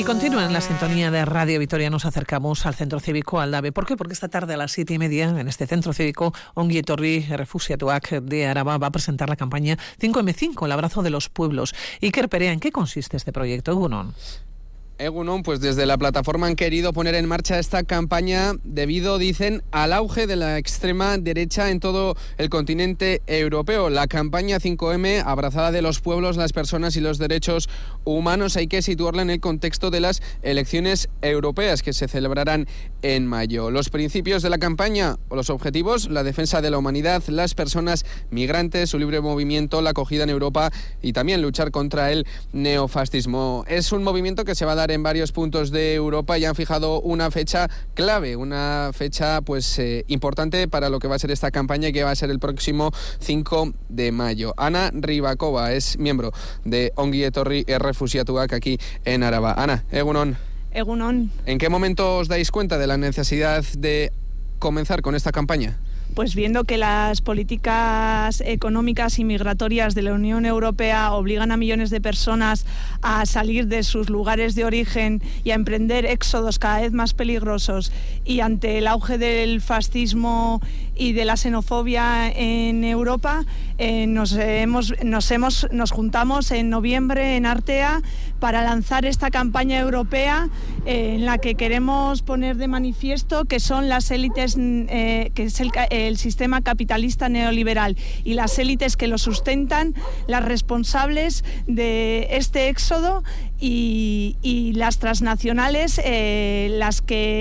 Y continúan en la sintonía de Radio Vitoria. Nos acercamos al Centro Cívico Aldave. ¿Por qué? Porque esta tarde a las 7:30 en este Centro Cívico Ongi Etorri Errefuxiatuak de Araba va a presentar la campaña 5M5, el abrazo de los pueblos. Iker Perea, ¿en qué consiste este proyecto, Egunon? Egunon, pues desde la plataforma han querido poner en marcha esta campaña debido, dicen, al auge de la extrema derecha en todo el continente europeo. La campaña 5M, abrazada de los pueblos, las personas y los derechos humanos, hay que situarla en el contexto de las elecciones europeas que se celebrarán en mayo. Los principios de la campaña o los objetivos: la defensa de la humanidad, las personas migrantes, su libre movimiento, la acogida en Europa y también luchar contra el neofascismo. Es un movimiento que se va a dar en varios puntos de Europa y han fijado una fecha clave, una fecha importante para lo que va a ser esta campaña y que va a ser el próximo 5 de mayo. Ana Ribakova es miembro de Ongi Etorri Errefuxiatuak aquí en Araba. Ana, Egunon. Egunon. ¿En qué momento os dais cuenta de la necesidad de comenzar con esta campaña? Pues viendo que las políticas económicas y migratorias de la Unión Europea obligan a millones de personas a salir de sus lugares de origen y a emprender éxodos cada vez más peligrosos, y ante el auge del fascismo y de la xenofobia en Europa, nos juntamos en noviembre en Artea para lanzar esta campaña europea en la que queremos poner de manifiesto que son las élites, que es el sistema capitalista neoliberal y las élites que lo sustentan, las responsables de este éxodo, y las transnacionales, la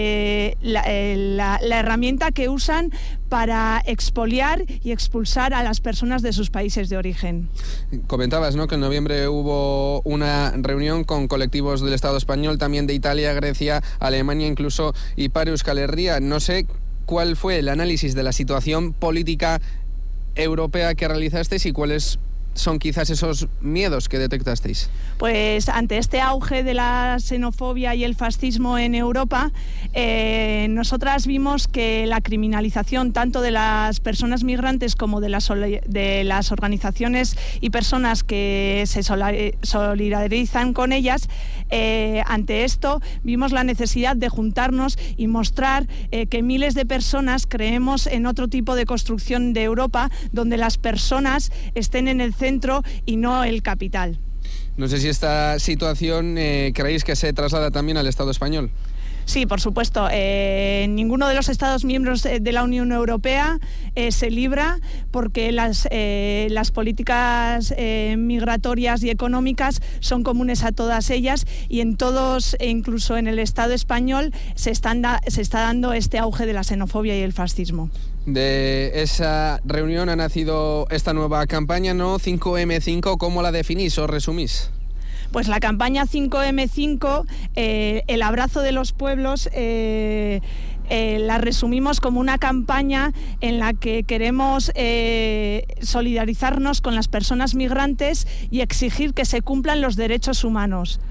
herramienta que usan para expoliar y expulsar a las personas de sus países de origen. Comentabas, ¿no?, que en noviembre hubo una reunión con colectivos del Estado español, también de Italia, Grecia, Alemania, incluso Ipar Euskal Herria. No sé cuál fue el análisis de la situación política europea que realizasteis y cuáles son quizás esos miedos que detectasteis. Pues ante este auge de la xenofobia y el fascismo en Europa, nosotras vimos que la criminalización tanto de las personas migrantes como de las organizaciones y personas que se solidarizan con ellas, ante esto vimos la necesidad de juntarnos y mostrar que miles de personas creemos en otro tipo de construcción de Europa donde las personas estén en el centro y no el capital. No sé si esta situación creéis que se traslada también al Estado español. Sí, por supuesto. Ninguno de los Estados miembros de la Unión Europea se libra, porque las políticas migratorias y económicas son comunes a todas ellas, y en todos, e incluso en el Estado español, se está dando este auge de la xenofobia y el fascismo. De esa reunión ha nacido esta nueva campaña, ¿no? 5M5, ¿cómo la definís o resumís? Pues la campaña 5M5, el abrazo de los pueblos, la resumimos como una campaña en la que queremos solidarizarnos con las personas migrantes y exigir que se cumplan los derechos humanos.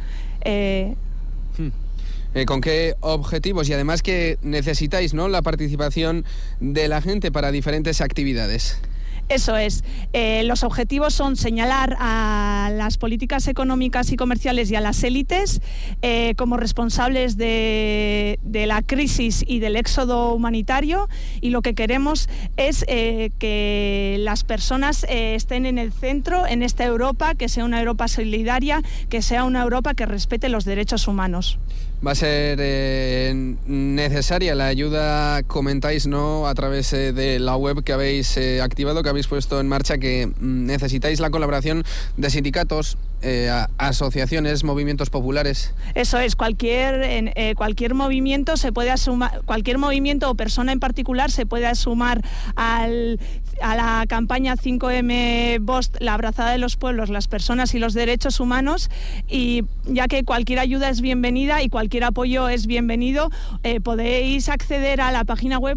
¿Con qué objetivos? Y además que necesitáis, ¿no?, la participación de la gente para diferentes actividades. Eso es. Los objetivos son señalar a las políticas económicas y comerciales y a las élites como responsables de la crisis y del éxodo humanitario, y lo que queremos es que las personas estén en el centro, en esta Europa, que sea una Europa solidaria, que sea una Europa que respete los derechos humanos. Va a ser necesaria la ayuda, comentáis, ¿no?, a través de la web que habéis activado, que habéis puesto en marcha, que necesitáis la colaboración de sindicatos, asociaciones, movimientos populares. Eso es, cualquier movimiento se puede sumar, cualquier movimiento o persona en particular se puede sumar a la campaña 5M Bost, la abrazada de los pueblos, las personas y los derechos humanos, y ya que cualquier ayuda es bienvenida y cualquier apoyo es bienvenido, podéis acceder a la página web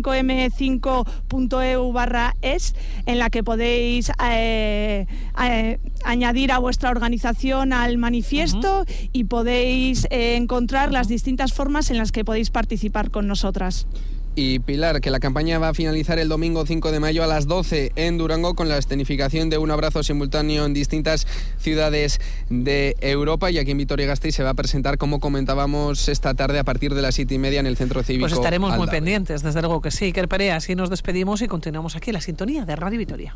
5m5.eu/es, en la que podéis añadir a vuestra organización al manifiesto y podéis encontrar las distintas formas en las que podéis participar con nosotras. Y Pilar, que la campaña va a finalizar el domingo 5 de mayo a las 12 en Durango con la escenificación de un abrazo simultáneo en distintas ciudades de Europa, y aquí en Vitoria-Gasteiz se va a presentar, como comentábamos, esta tarde a partir de las 7:30 en el Centro Cívico. Pues estaremos Aldave. muy pendientes, desde luego que sí. Iker Perea, así nos despedimos y continuamos aquí en la sintonía de Radio Vitoria.